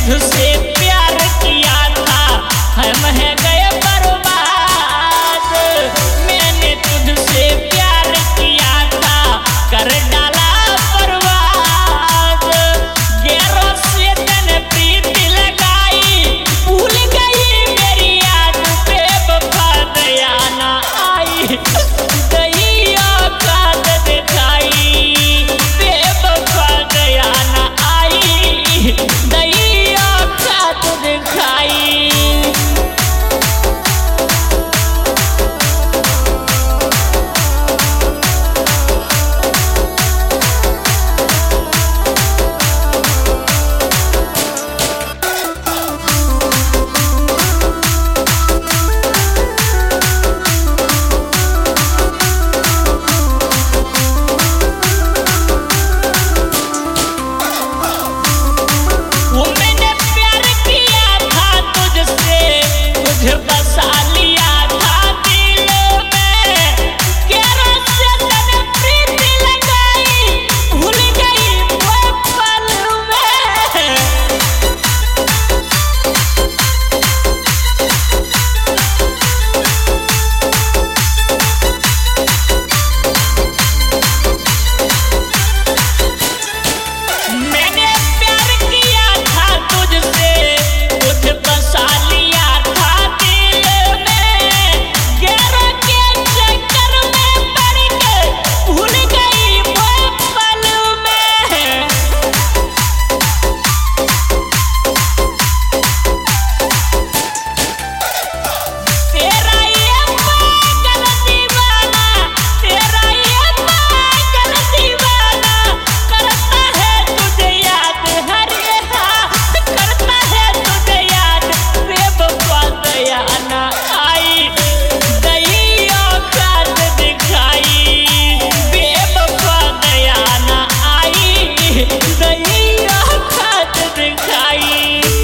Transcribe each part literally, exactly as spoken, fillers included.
तुझसे प्यार किया था हम है गए बर्बाद। मैंने तुझसे प्यार किया था कर डाला बर्बाद। गैरों से तन प्रीति लगाई भूल गई मेरी याद बेवफा दया ना आई। दया काद दिखाई बेवफा दया ना आई। दया काद दिखाई। वो मैंने प्यार किया था तुझसे तुझे बसा लिया था दिल में। गैरों से तने प्रीति लगाई भूल गई वो पल में। मैंने प्यार किया था तुझसे तुझे बसा लिया था दिल में। गैरों के चक्कर में पड़ के भूल गई वो पल में। तेरा ये पागल दीवाना तेरा ये पागल दीवाना करता है तुझे याद हर हाँ करता है तुझे याद बेवफा दया ना आई। दया काद दिखाई बेवफा दया ना आई। दया काद दिखाई।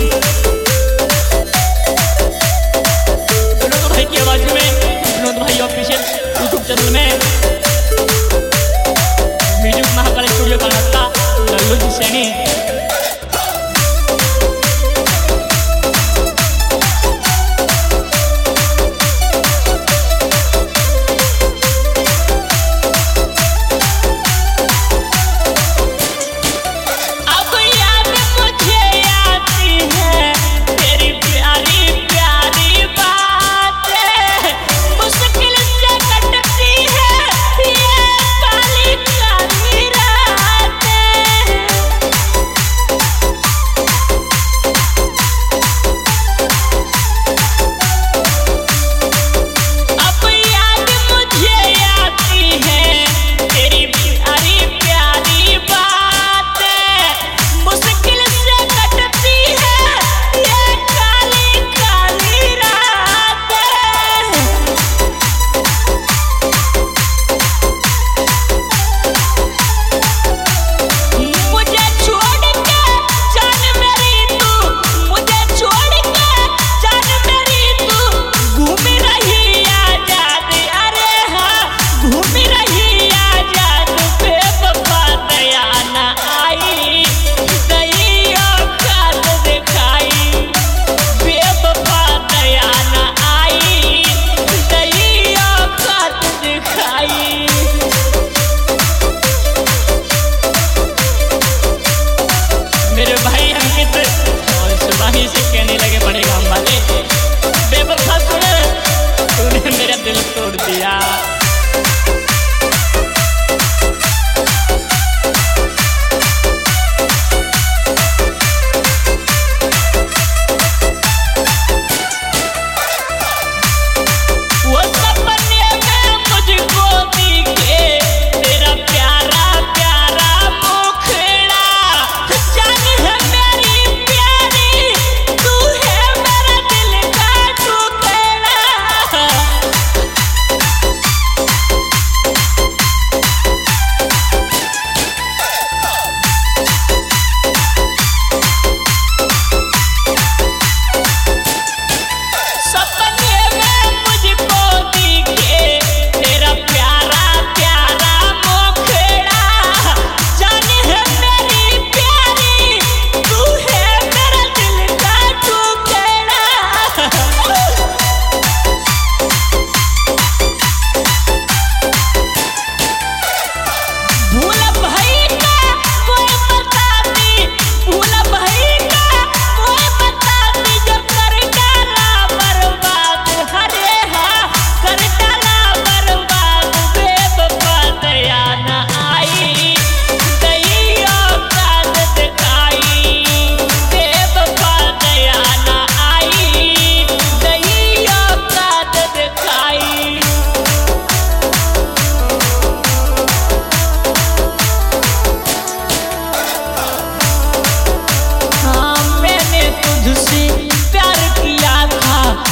विनोद भाई की आवाज में विनोद भाई ऑफिशियल यूट्यूब चैनल में म्यूजिक महाकाल स्टूडियो का नस्ता लल्लू जी सैनी। अब याद मुझे आती है तेरी प्यारी प्यारी बातें। मुश्किल से कटती है ये काली काली रातें।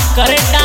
करेंट